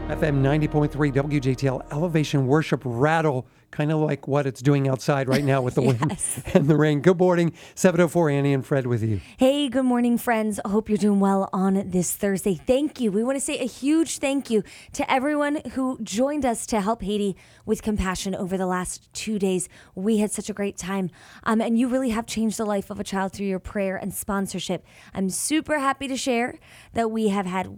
FM 90.3 WJTL Elevation Worship Rattle, kind of like what it's doing outside right now with the wind and the rain. Good morning, 704 Annie and Fred with you. Hey, good morning, friends. I hope you're doing well on this Thursday. Thank you. We want to say a huge thank you to everyone who joined us to help Haiti with compassion over the last 2 days. We had such a great time, and you really have changed the life of a child through your prayer and sponsorship. I'm super happy to share that we have had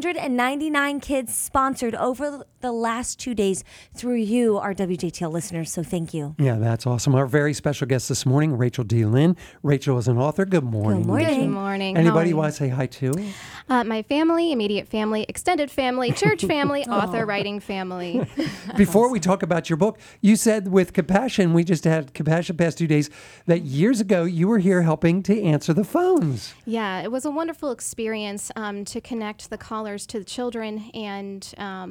199 kids sponsored over the last 2 days through you, our WJTL listeners. So thank you. Yeah, that's awesome. Our very special guest this morning, Rachel D. Lynn. Rachel is an author. Good morning. Good morning. Good morning. Anybody you want to say hi to? My family, immediate family, extended family, church family, author, writing family. Before we talk about your book, you said with Compassion, we just had Compassion past 2 days, that years ago you were here helping to answer the phones. Yeah, it was a wonderful experience to connect the callers to the children. And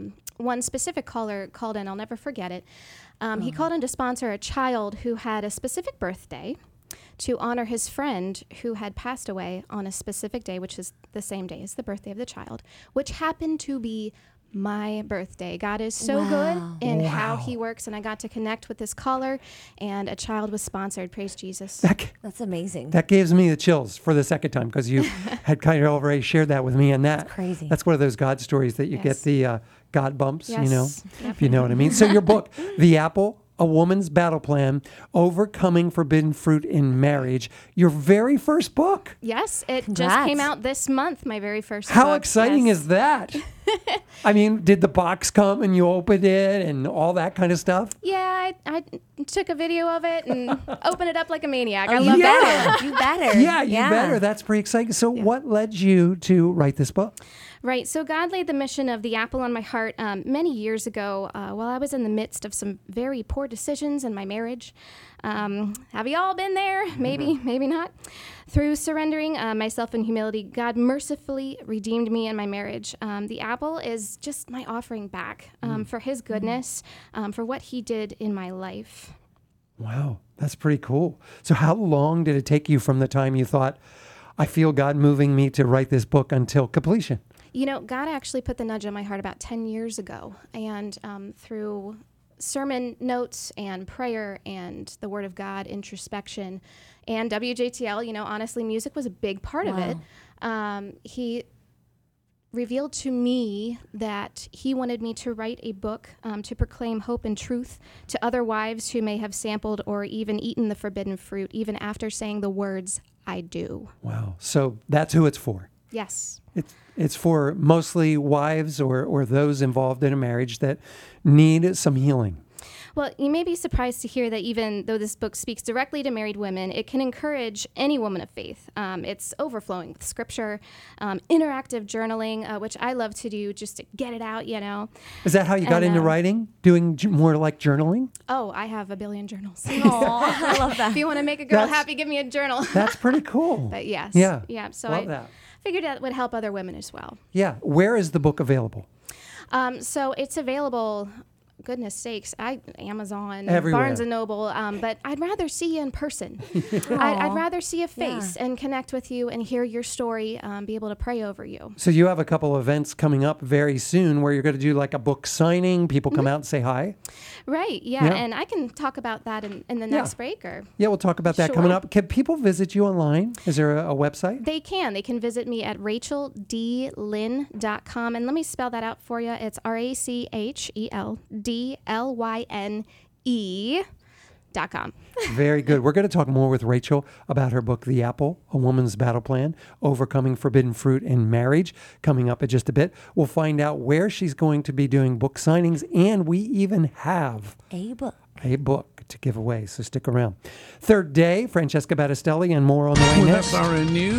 one specific caller called in, I'll never forget it. He called in to sponsor a child who had a specific birthday to honor his friend who had passed away on a specific day, which is the same day as the birthday of the child, which happened to be my birthday. God is so good in how he works, and I got to connect with this caller, and a child was sponsored. Praise Jesus. That's amazing. That gives me the chills for the second time because you had kind of already shared that with me, and that's crazy. That's one of those God stories that you get the God bumps, Yes. you know, Yep. if you know what I mean. So your book, The Apple, A Woman's Battle Plan, Overcoming Forbidden Fruit in Marriage, your very first book. Yes, it just Congrats. came out this month, my very first How book. exciting Yes. is that? I mean, did the box come and you opened it and all that kind of stuff? Yeah, I took a video of it and opened it up like a maniac. I Oh, love you that. better. You better. Yeah, you better. That's pretty exciting. So what led you to write this book? Right. So God laid the mission of the apple on my heart many years ago while I was in the midst of some very poor decisions in my marriage. Have you all been there? Maybe, maybe not. Through surrendering myself in humility, God mercifully redeemed me in my marriage. The apple is just my offering back for his goodness, for what he did in my life. Wow, that's pretty cool. So how long did it take you from the time you thought, I feel God moving me to write this book until completion? You know, God actually put the nudge on my heart about 10 years ago. And through sermon notes and prayer and the Word of God, introspection, and WJTL, you know, honestly, music was a big part of it. He revealed to me that he wanted me to write a book to proclaim hope and truth to other wives who may have sampled or even eaten the forbidden fruit, even after saying the words, I do. Wow. So that's who it's for. Yes. It's for mostly wives or those involved in a marriage that need some healing. Well, you may be surprised to hear that even though this book speaks directly to married women, it can encourage any woman of faith. It's overflowing with scripture, interactive journaling, which I love to do just to get it out, you know. Is that how you got into writing? Doing more like journaling? Oh, I have a billion journals. Aw, I love that. If you want to make a girl happy, give me a journal. That's pretty cool. But yes. Yeah. Yeah. So Love I that. figured that would help other women as well. Yeah. Where is the book available? So it's available. Goodness sakes, Amazon, Everywhere. Barnes & Noble, but I'd rather see you in person. I'd rather see a face and connect with you and hear your story, be able to pray over you. So you have a couple of events coming up very soon where you're going to do like a book signing. People come out and say hi. Right, yeah, Yeah. and I can talk about that in the next break. Or Yeah, we'll talk about that Sure. coming up. Can people visit you online? Is there a website? They can visit me at racheldlyn.com, and let me spell that out for you. It's RACHELDLYNE.com. Very good. We're going to talk more with Rachel about her book, The Apple, A Woman's Battle Plan, Overcoming Forbidden Fruit in Marriage, coming up in just a bit. We'll find out where she's going to be doing book signings, and we even have A book. a book to give away, so stick around. Third day, Francesca Battistelli and more on the way With next. SRN News.